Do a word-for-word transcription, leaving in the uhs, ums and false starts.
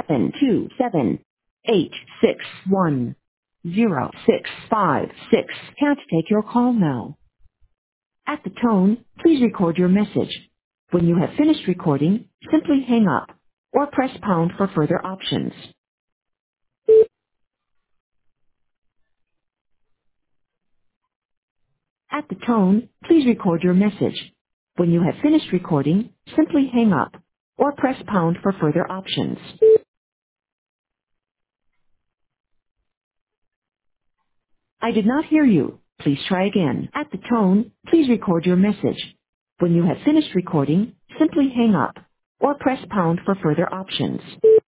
seven two seven eight six one zero six five six. Can't take your call now. At the tone, please record your message. When you have finished recording, simply hang up or press pound for further options. At the tone, please record your message. When you have finished recording, simply hang up or press pound for further options. I did not hear you. Please try again. At the tone, please record your message. When you have finished recording, simply hang up or press pound for further options.